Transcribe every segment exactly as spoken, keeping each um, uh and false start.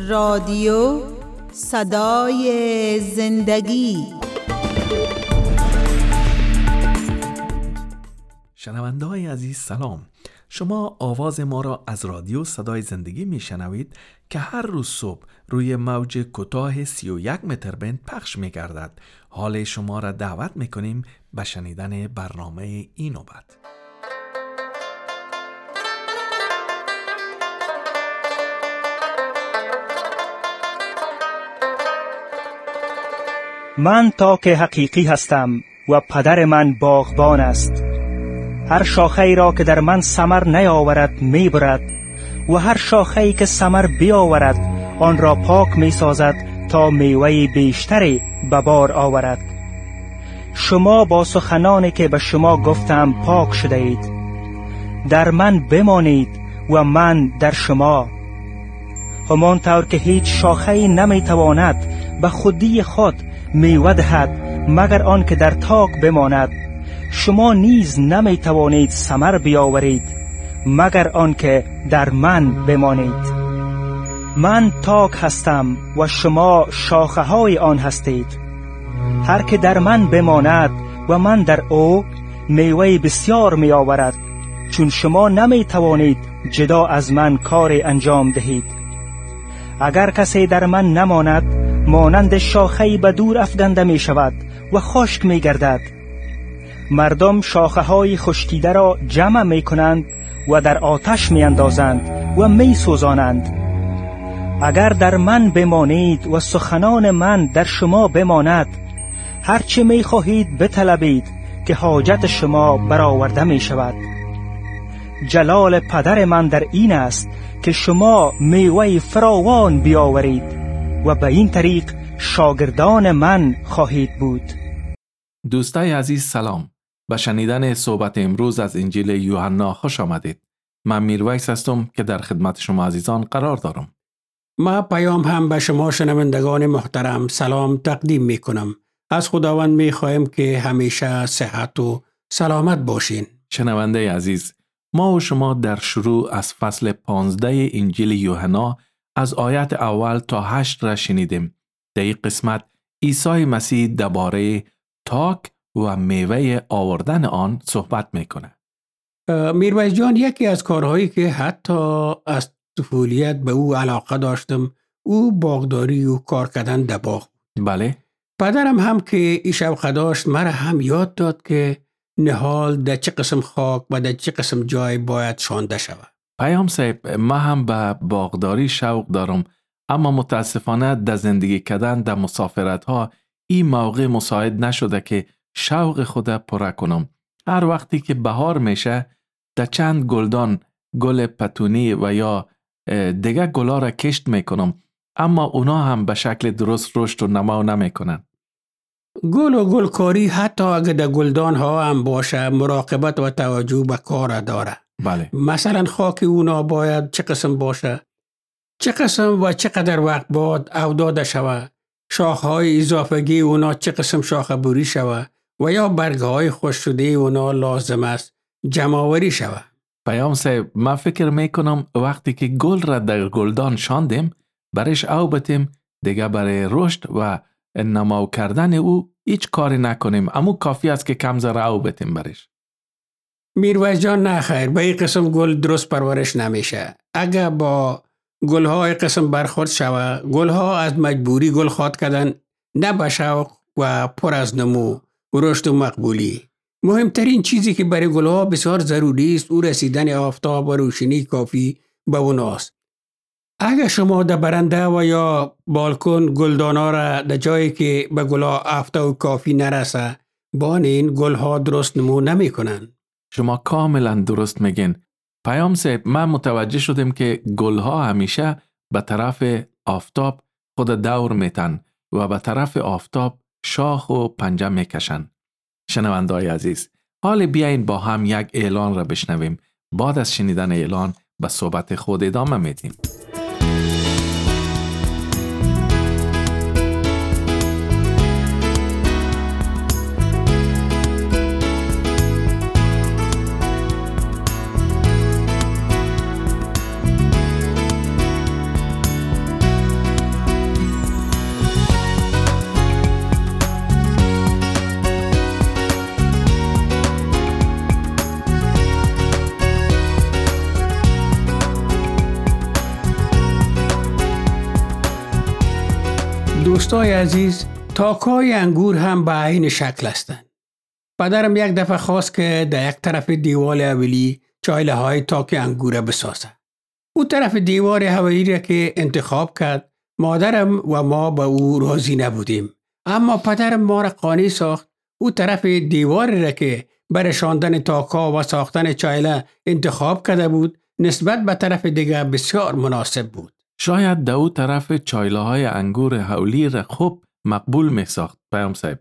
رادیو صدای زندگی. شنونده های عزیز سلام. شما آواز ما را از رادیو صدای زندگی می شنوید که هر روز صبح روی موج کوتاه سی و یک متر بند پخش می گردد. حال شما را دعوت می کنیم به شنیدن برنامه این نوبت. من تاک حقیقی هستم و پدر من باغبان است. هر شاخه‌ای را که در من ثمر نیاورد میبرد و هر شاخه‌ای که ثمر بیاورد آن را پاک میسازد تا میوه بیشتری به بار آورد. شما با سخنانی که به شما گفتم پاک شده اید. در من بمانید و من در شما. همانطور که هیچ شاخه‌ای نمیتواند به خودی خود میوه دهد مگر آن که در تاک بماند، شما نیز نمی توانید ثمر بیاورید مگر آن که در من بمانید. من تاک هستم و شما شاخه های آن هستید. هر که در من بماند و من در او، میوه بسیار می آورد، چون شما نمی توانید جدا از من کار انجام دهید. اگر کسی در من نماند، مانند شاخه‌ای به دور افکنده می شود و خشک می گردد. مردم شاخه های خشکیده را جمع می کنند و در آتش می اندازند و می سوزانند. اگر در من بمانید و سخنان من در شما بماند، هرچه می خواهید بطلبید که حاجت شما برآورده می شود. جلال پدر من در این است که شما میوه فراوان بیاورید و به این طریق شاگردان من خواهید بود. دوستای عزیز سلام. به شنیدن صحبت امروز از انجیل یوحنا خوش آمدید. من میرویس هستم که در خدمت شما عزیزان قرار دارم. ما پیام هم به شما شنوندگان محترم سلام تقدیم می کنم. از خداوند می خواهیم که همیشه صحت و سلامت باشین. شنونده عزیز، ما و شما در شروع از فصل پانزده انجیل یوحنا از آیت اول تا هشت را شنیدیم. در این قسمت عیسی مسیح درباره تاک و میوه آوردن آن صحبت میکنه. میرویس جان، یکی از کارهایی که حتی از طفولیت به او علاقه داشتم او باغداری و کار کردن در باغ. بله. پدرم هم که این شوق داشت مرا هم یاد داد که نهال در چه قسم خاک و در چه قسم جای باید شانده شود. پیام صاحب، ما هم به باغداری شوق دارم، اما متاسفانه در زندگی کردن در مسافرت ها این موقع مساعد نشده که شوق خود پره کنم. هر وقتی که بهار میشه در چند گلدان، گل پتونی و یا دیگه گلا را کشت میکنم، اما اونا هم به شکل درست رشد و نمو نمیکنن. گل و گلکاری حتی اگر در گلدان ها هم باشه مراقبت و توجه به کار داره. بله. مثلا خاک اونا باید چه قسم باشه، چه قسم و چقدر وقت بعد اوداده شوه، شاخهای اضافگی اونا چه قسم شاخه بوری شوه و یا برگهای خوش شده اونا لازم است جمع‌آوری شوه. پیام صاحب، من فکر میکنم وقتی که گل را در گلدان شاندیم برش او بتیم، دیگه برای رشد و نمو کردن او هیچ کاری نکنیم، اما کافی است که کم ذره او بتیم برش. میرویس جان، نه خیر، به این قسم گل درست پرورش نمیشه. اگر با گلهای قسم برخورد شوه، گلها از مجبوری گل خود کردن، نه به شوق و پر از نمو و رشد و مقبولی. مهمترین چیزی که برای گلها بسیار ضروری است او رسیدن آفتاب و روشنی کافی به اوناست. اگر شما در برنده و یا بالکن گلدانا را در جایی که به گلها آفتاب کافی نرسه، بانین گلها درست نمو نمی کنن. شما کاملا درست میگین. پیام صاحب، من متوجه شدم که گلها همیشه به طرف آفتاب خود دور میتن و به طرف آفتاب شاخ و پنجه میکشن. شنونده‌های عزیز، حال بیاین با هم یک اعلان را بشنویم. بعد از شنیدن اعلان به صحبت خود ادامه میدیم. دوستای عزیز، تاک‌های انگور هم به عین شکل هستند. پدرم یک دفعه خواست که در یک طرف دیوار حویلی چایله های تاک انگور بسازه. او طرف دیوار حویلی را که انتخاب کرد، مادرم و ما به او راضی نبودیم. اما پدرم ما را قانع ساخت. او طرف دیوار را که برای شاندن تاک‌ها و ساختن چایله انتخاب کرده بود، نسبت به طرف دیگر بسیار مناسب بود. شاید در او طرف چایله های انگور حولی را خوب مقبول می ساخت پیام صاحب.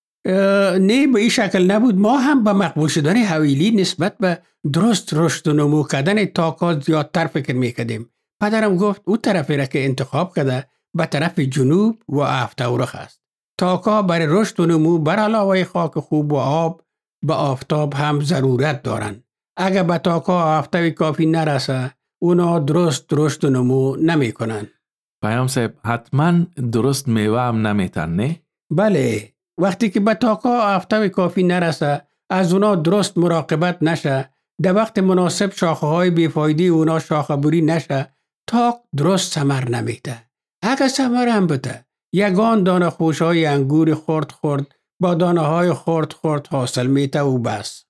نه، به این شکل نبود. ما هم به مقبول شدن حویلی نسبت به درست رشد و نمو کردن تاک‌ها زیادتر فکر میکردیم. پدرم گفت او طرفی را که انتخاب کرده به طرف جنوب و افتورخ است. تاک‌ها برای رشد و نمو بر علاوه خاک خوب و آب به آفتاب هم ضرورت دارند. اگر به تاک‌ها آفتابی کافی نرسه، اونا درست رشد و نمو نمی کنن. پیام صاحب، حتما درست میوه هم نمیتن، نه؟ بله، وقتی که به تاک‌ها آفتاب کافی نرسه، از اونا درست مراقبت نشه، در وقت مناسب شاخه‌های بیفایده اونا شاخه بری نشه، تاک درست ثمر نمیده. اگر ثمر هم بده، یگان دانه خوشهای انگور خرد خرد با دانه های خرد خرد حاصل میته و بس.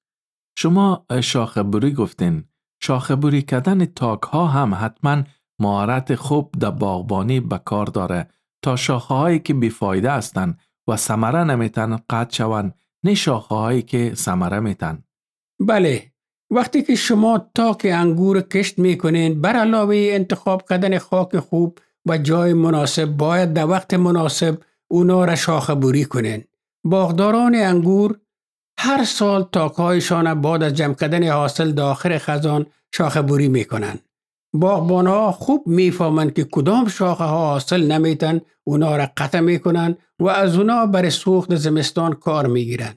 شما شاخه بری گفتین. شاخه بری کردن تاک ها هم حتما مهارت خوب در باغبانی به کار داره تا شاخه هایی که بیفایده هستند و ثمره نمیتن قطع شوند، نه شاخه هایی که ثمره میتن. بله، وقتی که شما تاک انگور کشت میکنین، بر علاوه انتخاب کردن خاک خوب و جای مناسب، باید در وقت مناسب اونا را شاخه بری کنین. باغداران انگور هر سال تاک‌هایشان بعد از جمع کردن حاصل در آخر خزان شاخه بری میکنن. باغبان‌ها خوب میفهمند که کدام شاخه ها حاصل نمیتن، اونا را قطع میکنن و از اونا برای سوخت زمستان کار میگیرن.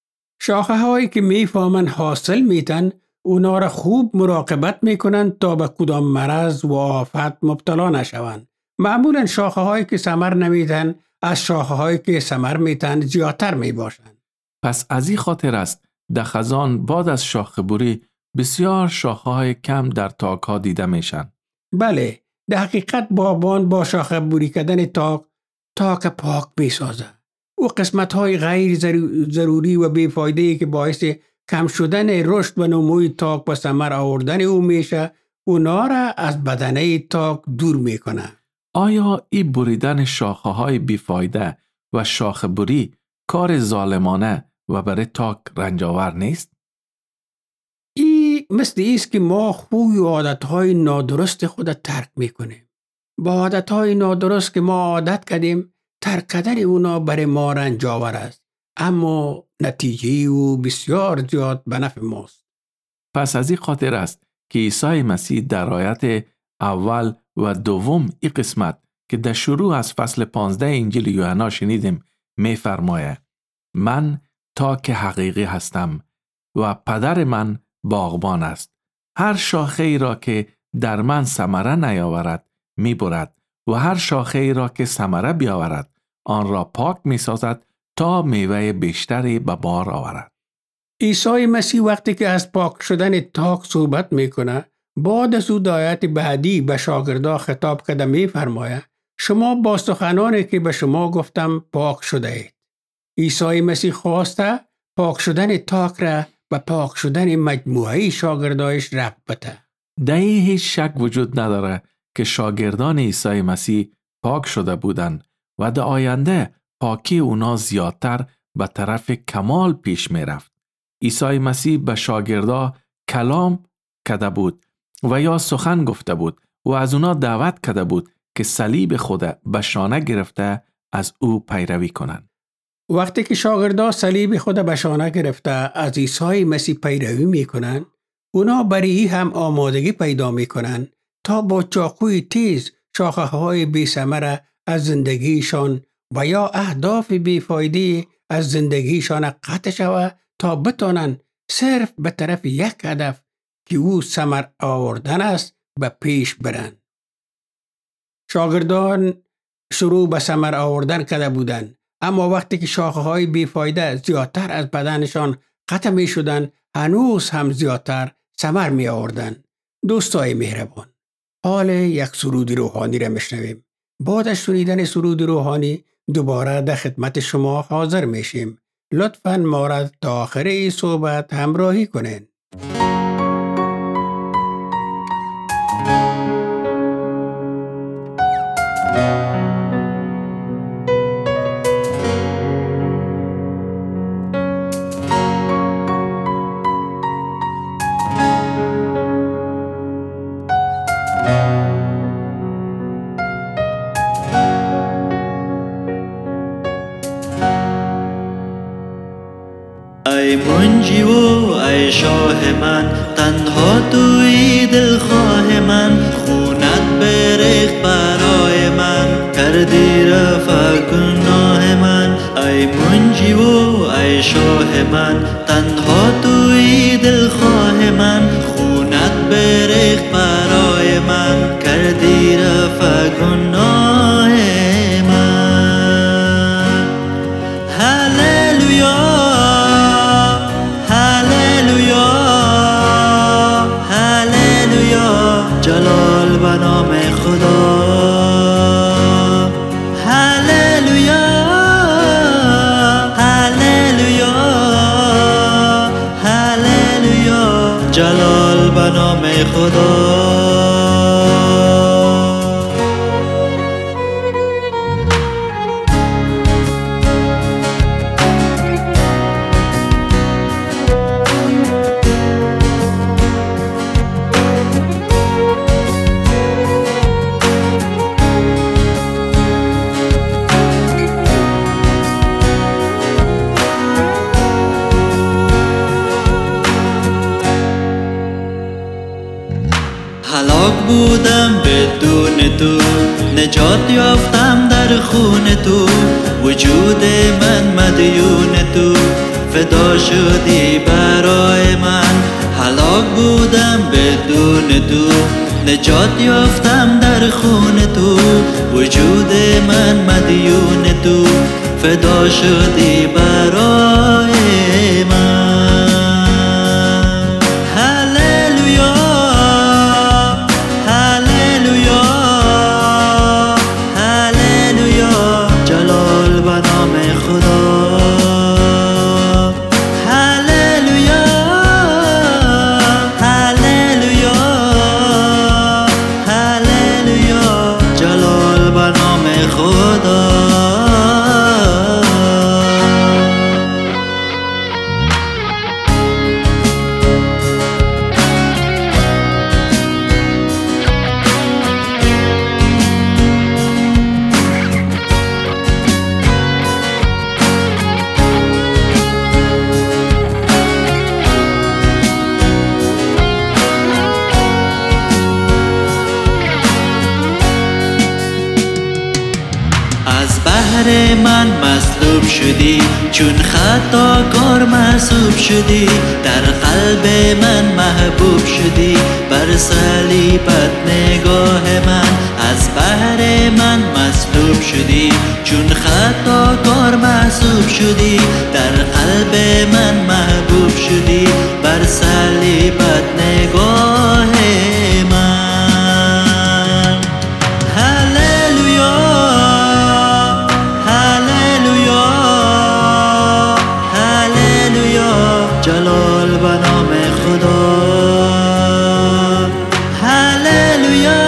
شاخه هایی که میفهمند حاصل میتن، اونا را خوب مراقبت میکنن تا به کدام مرض و آفت مبتلا نشوند. معمولا شاخه هایی که ثمر نمیتن از شاخه هایی که ثمر میتن زیادتر میباشند. پس از این خاطر است در خزان بعد از شاخه بری بسیار شاخه های کم در تاک ها دیده میشن. بله، در حقیقت باغبان با شاخه بری کردن تاک تاک پاک میسازه. او قسمت های غیر ضروری و بیفایده که باعث کم شدن رشد و نموی تاک و ثمر آوردن او میشه، اونا را از بدنه تاک دور میکنه. آیا این بریدن شاخه های بیفایده و شاخه بری کار ظالمانه و برای تاک رنجاور نیست؟ ای مثل ایست که ما خوی و عادتهای نادرست خود ترک میکنیم. با عادتهای نادرست که ما عادت کردیم، ترک کردن اونا برای ما رنجاور است، اما نتیجه او بسیار زیاد به نفع ماست. پس از این خاطر است که عیسی مسیح در آیت اول و دوم این قسمت که در شروع از فصل پانزده انجیل یوحنا شنیدیم می‌فرماید: من تاک حقیقی هستم و پدر من باغبان است. هر شاخه ای را که در من ثمره نیاورد می‌برد و هر شاخه ای را که ثمره بیاورد آن را پاک می‌سازد تا میوه بیشتری به بار آورد. عیسی مسیح وقتی که از پاک شدن تاک صحبت میکنه، بعد از او آیت بعدی به شاگردان خطاب کرده می‌فرماید: شما با سخنانی که به شما گفتم پاک شده اید. عیسی مسیح خواسته پاک شدن تاک را و پاک شدن مجموعه شاگردایش ربط بده. در این هیچ شک وجود نداره که شاگردان عیسی مسیح پاک شده بودند و در آینده پاکی اونا زیادتر به طرف کمال پیش می رفت. عیسی مسیح به شاگردا کلام کرده بود و یا سخن گفته بود و از اونا دعوت کرده بود که صلیب خود به شانه گرفته از او پیروی کنند. وقتی که شاگردان صلیب خود به شانه گرفته از عیسی مسیح پیروی میکنن، اونا برای هم آمادگی پیدا میکنن تا با چاقوی تیز شاخه های بی ثمر از زندگیشان و یا اهداف بیفایده از زندگیشان قطع شوه تا بتونن صرف به طرف یک هدف که او ثمر آوردن است به پیش برن. شاگردان شروع به ثمر آوردن کرده بودند، اما وقتی که شاخه های بیفایده زیادتر از بدنشان قطع می شدن، هنوز هم زیادتر ثمر می آوردن. دوستای مهربان، حال یک سرود روحانی را میشنویم. بعد از شنیدن سرود روحانی دوباره در خدمت شما حاضر میشیم. لطفاً ما را تا آخر این صحبت همراهی کنین. ای منجی و ای شاه من، تنها توی دلخواه من، خونت بریخت برای من، کردی رفع گناه من. ای منجی و ای شاه من، تنها توی دلخواه من، خونت بریخت برای من، کردی رفع گناه من. هللویا جلال به نام خدا. هللویا هللویا هللویا جلال به نام خدا. هلاک بودم بدون تو، نجات یافتم در خون تو، وجود من مدیون تو، فدا شدی برای من. هلاک بودم بدون تو، نجات یافتم در خون تو، وجود من مدیون تو، فدا شدی برای من. من مصلوب شدی، چون خطاکار محسوب شدی، در قلب من محبوب شدی، بر صلیبت نگاه من. از بهر من مصلوب شدی، چون خطاکار محسوب شدی، در قلب من محبوب شدی، بر صلیبت نگاه من. جلال به نام خدا. هللویا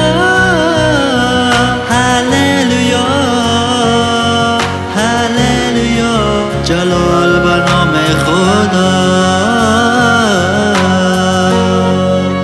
هللویا هللویا جلال به نام خدا.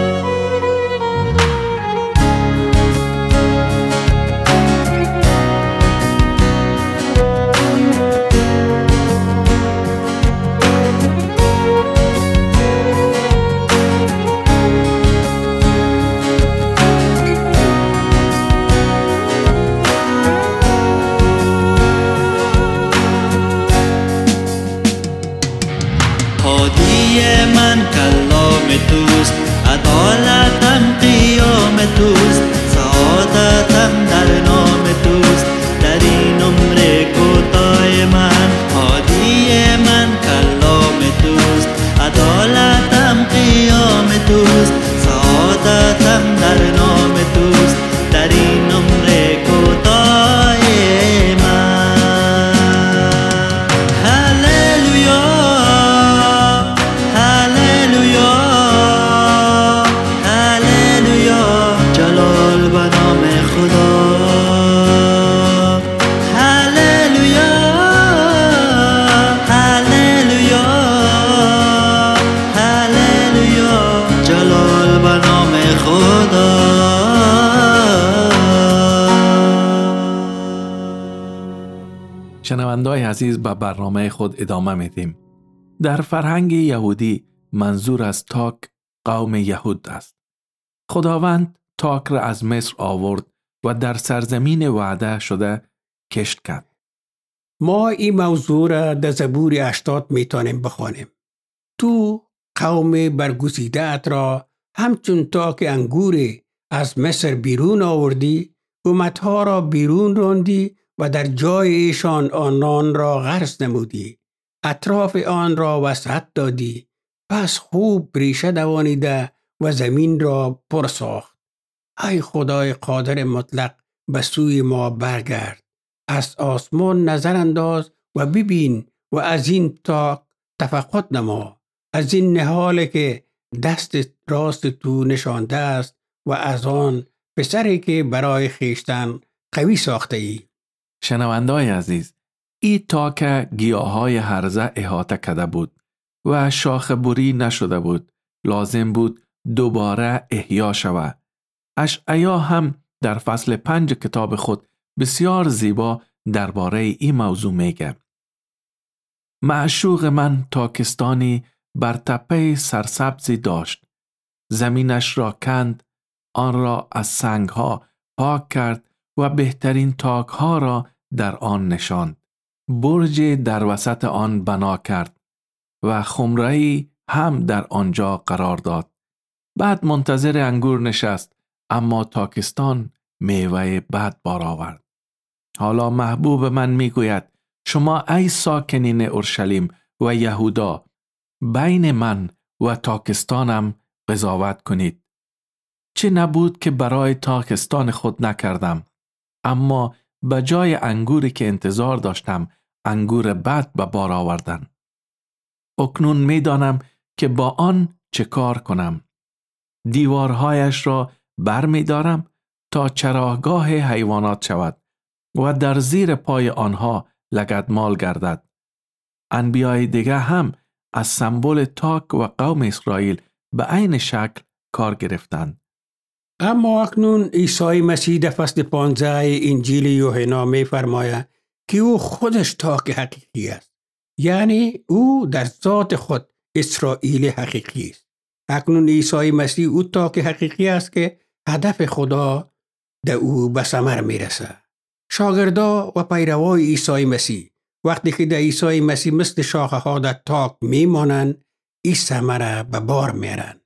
شنونده‌های عزیز، به برنامه خود ادامه میدیم. در فرهنگ یهودی منظور از تاک قوم یهود است. خداوند تاک را از مصر آورد و در سرزمین وعده شده کشت کرد. ما این موضوع را در زبور هشتاد میتونیم بخوانیم. تو قوم برگزیده ات را همچون تاک انگوری از مصر بیرون آوردی، امتها را بیرون راندی و در جای ایشان آنان را غرس نمودی، اطراف آن را وسعت دادی، پس خوب ریشه دوانیده و زمین را پر ساخت. ای خدای قادر مطلق، به سوی ما برگرد، از آسمان نظر انداز و ببین و از این تاک تفقد نما، از این نهاله که دست راست تو نشانده است و از آن پسری که برای خیشتن قوی ساخته ای. شنونده‌های عزیز، این تاک گیاهای هرزه احاطه کرده بود و شاخه بری نشده بود. لازم بود دوباره احیا شود. اشعیا هم در فصل پنج کتاب خود بسیار زیبا درباره این موضوع میگه. معشوق من تاکستانی بر تپه سرسبزی داشت. زمینش را کند، آن را از سنگها پاک کرد و بهترین تاکها را در آن نشاند. برج در وسط آن بنا کرد و خمره‌ای هم در آنجا قرار داد. بعد منتظر انگور نشست، اما تاکستان میوه بد بار آورد. حالا محبوب من میگوید: شما ای ساکنین اورشلیم و یهودا، بین من و تاکستانم قضاوت کنید. چه نبود که برای تاکستان خود نکردم، اما به جای انگوری که انتظار داشتم انگور بد به بار آوردن. اکنون میدانم که با آن چه کار کنم. دیوارهایش را بر می دارم تا چراگاه حیوانات شود و در زیر پای آنها لگدمال گردد. انبیای دیگه هم از سمبل تاک و قوم اسرائیل به عین شکل کار گرفتند. اما اکنون عیسی مسیح در فصل پانزده انجیل یوحنا می فرماید که او خودش تاک حقیقی است. یعنی او در ذات خود اسرائیل حقیقی است. اکنون عیسی مسیح او تاک حقیقی است که هدف خدا در او به ثمر می رسد. شاگردا و پیروای عیسی مسیح وقتی که در عیسی مسیح مثل شاخه ها در تاک می مانند، این ثمر به بار میارند.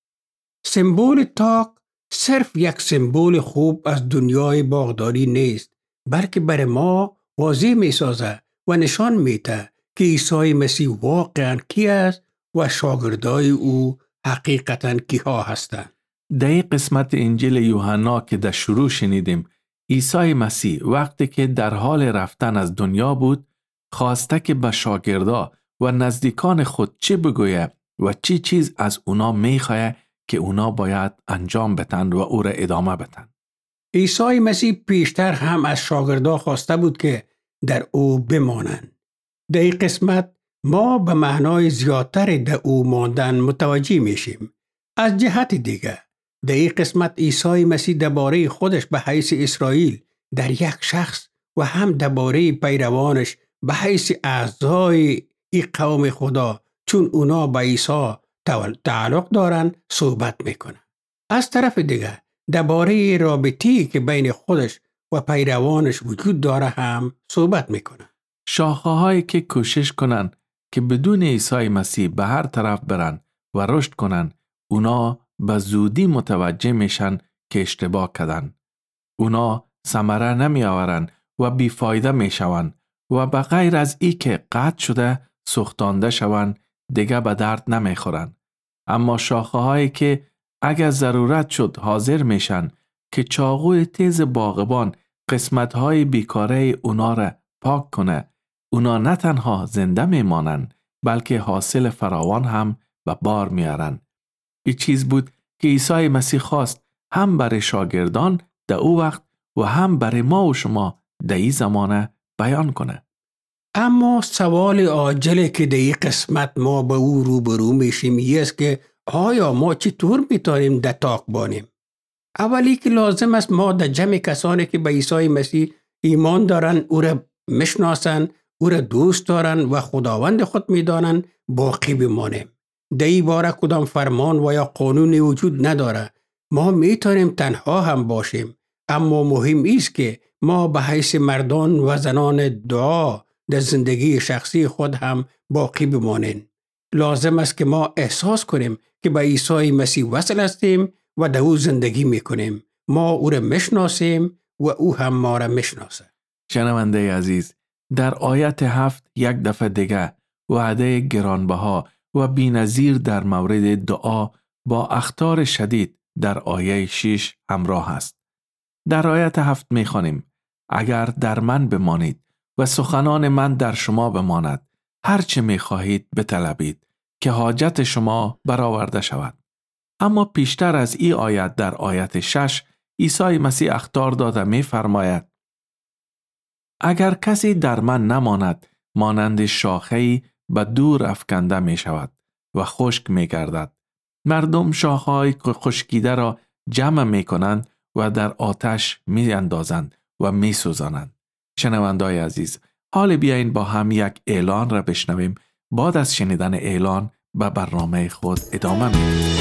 سمبول تاک صرف یک سمبول خوب از دنیای باغداری نیست، بلکه بر ما واضح می سازه و نشان میده که عیسی مسیح واقعا کی است و شاگردای او حقیقتا کیها هستند. در این قسمت انجیل یوحنا که در شروع شنیدیم، عیسی مسیح وقتی که در حال رفتن از دنیا بود، خواسته که به شاگردا و نزدیکان خود چه بگوید و چی چیز از اونا میخواه که اونا باید انجام بدن و او را ادامه بدن. عیسی مسیح پیشتر هم از شاگردا خواسته بود که در او بمانند. در این قسمت ما به معنای زیادتر در او ماندن متوجه میشیم. از جهت دیگه در این قسمت عیسی مسیح درباره خودش به حیث اسرائیل در یک شخص و هم درباره پیروانش به حیث اعضای این قوم خدا چون اونا به عیسی تعلق دارن صحبت میکنه. از طرف دیگه درباره رابطه‌ای که بین خودش و پیروانش وجود داره هم صحبت میکنه. شاخه هایی که کوشش کنن که بدون عیسی مسیح به هر طرف برن و رشد کنن، اونا به زودی متوجه میشن که اشتباه کردن. اونا ثمره نمی آورن و بیفایده میشون و به غیر از ای که قطع شده سوختانده شون دیگه به درد نمیخورن. اما شاخه هایی که اگر ضرورت شد حاضر میشن که چاقوی تیز باغبان قسمت های بیکاره اونا را پاک کنه، اونا نه تنها زنده میمانن بلکه حاصل فراوان هم به بار میارن. این چیز بود که عیسی مسیح خواست هم برای شاگردان در او وقت و هم برای ما و شما در این زمانه بیان کنه. اما سوال عاجله که در این قسمت ما به او روبرو میشیم این است که آیا ما چطور میتونیم در تاک بانیم؟ اولی که لازم است ما در جمع کسانی که به عیسی مسیح ایمان دارن او را میشناسند، او را دوست دارند و خداوند خود میدانند باقی بمانیم. در این باره کدام فرمان و یا قانونی وجود نداره. ما میتونیم تنها هم باشیم، اما مهم است که ما به حیث مردان و زنان دعا در زندگی شخصی خود هم باقی بمانیم. لازم است که ما احساس کنیم که به عیسی مسیح وصل هستیم و در او زندگی میکنیم. ما او را میشناسیم و او هم ما را میشناسه. شنونده عزیز، در آیت هفت یک دفعه دیگه وعده گرانبها و بی‌نظیر در مورد دعا با اخطار شدید در آیه شش همراه است. در آیت هفت میخوانیم: اگر در من بمانید و سخنان من در شما بماند، هر چه میخواهید بطلبید که حاجت شما برآورده شود. اما پیشتر از این آیت در آیت شش عیسی مسیح اخطار داده میفرماید: اگر کسی در من نماند، مانند شاخه‌ای به دور افکنده می شود و خشک می گردد. مردم شاخه‌های خشکیده را جمع می کنند و در آتش می اندازند و می سوزانند. شنوندای عزیز، حال بیاین با هم یک اعلان را بشنویم. بعد از شنیدن اعلان به برنامه خود ادامه میدیم.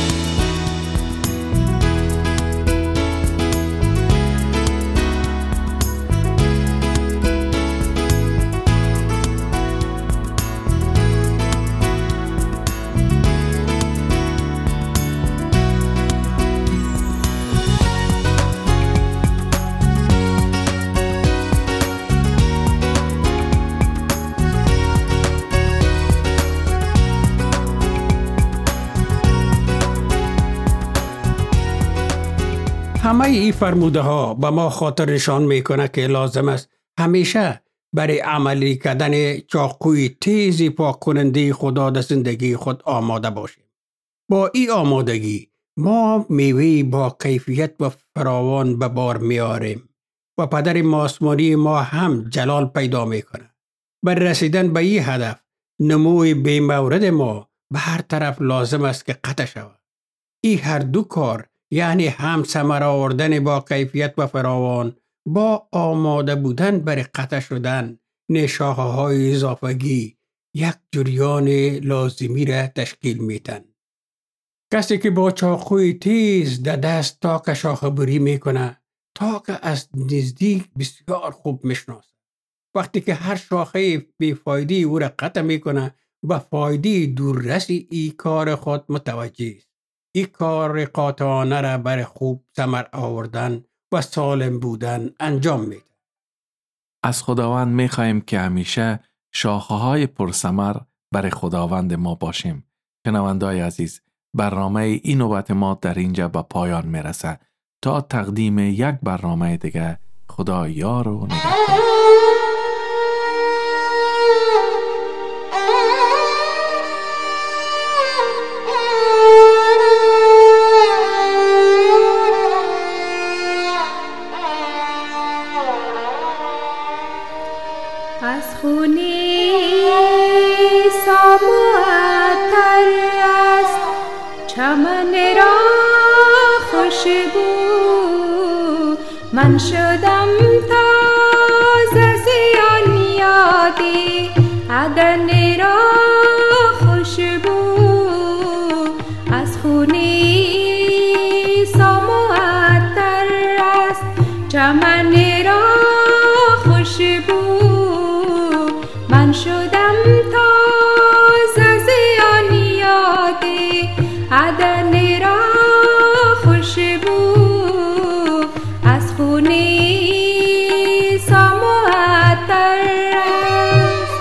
همه این فرموده ها به ما خاطر نشان میکنه که لازم است همیشه برای عملی کردن چاقوی تیزی پاک کننده خدا در زندگی خود آماده باشیم. با این آمادگی ما میوه با کیفیت و فراوان به بار میاریم و پدر آسمانی ما هم جلال پیدا میکنه. بر رسیدن به این هدف نموی بی مورد ما به هر طرف لازم است که قطع شود. این هر دو کار، یعنی هم ثمر آوردن با کیفیت و فراوان با آماده بودن برای قطع شدن نشاخه های اضافگی، یک جریان لازمی را تشکیل میدن. کسی که با چاقوی تیز در دست تاک شاخه بری میکنه، تاک از نزدیک بسیار خوب میشناسه. وقتی که هر شاخه بیفایده او را قطع میکنه، و فایده دوررسی ای کار خود متوجه است. این کار قاطعانه را برای خوب ثمر آوردن و سالم بودن انجام میده. از خداوند میخواهیم که همیشه شاخه های پرثمر برای خداوند ما باشیم. شنوندای عزیز، برنامه این نوبت ما در اینجا به پایان میرسه. تا تقدیم یک برنامه دیگه، خدا یار و نگهدار. از خونه ساموعتر است چمن را خوشبو، من شدم تازه زیان یادی عدن را خوشبو. از خونه ساموعتر است چمن را خوشبو، من شدم تازه زیان یادی عدن را خوشبو. از خونه ساموعتر است.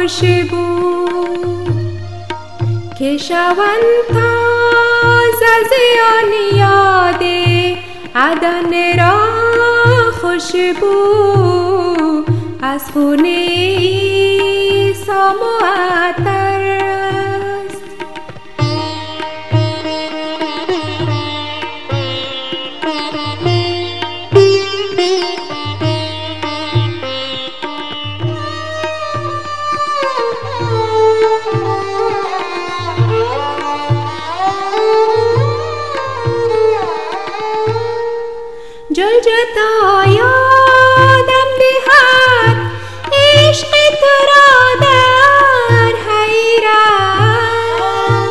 خوشبو که شوند تازه زیان یاد عدن را خوشبو از خون عیسی معطر است. جلجتا یادم دهد عشق تو را در حیرت،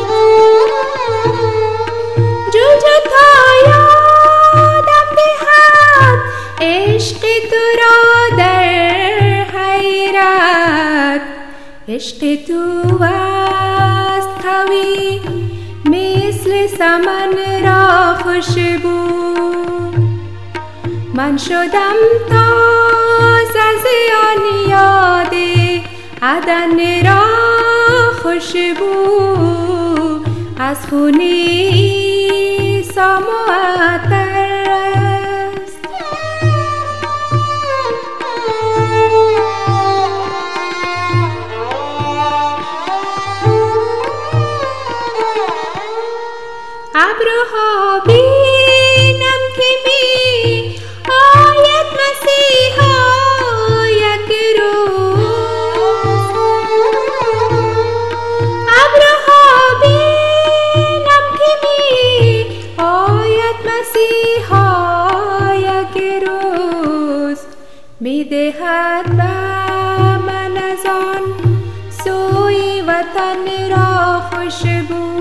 جلجتا یادم دهد عشق تو را در حیرت. عشق تو است قوی مثل سمن را خوشبو، من شدم تازه زیان یاد عدن را خوشبو از خون عیسی معطر است. ابرها بینم که می آید مسیحا یک روز، ابرها بینم که می آید مسیحا یک روز، می دهد به من از آن سوی وطن را خوشبو.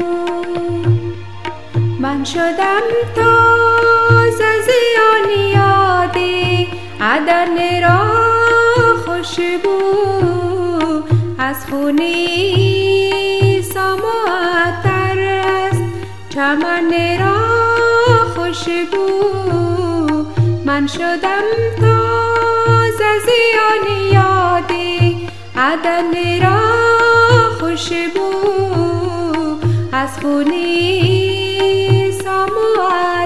من شدم تازه زیان یاد عدن را خوشبو از خون عیسی معطر است. چمن را خوشبو من شدم تازه زیان یاد عدن را خوشبو از خون عیسی معطر.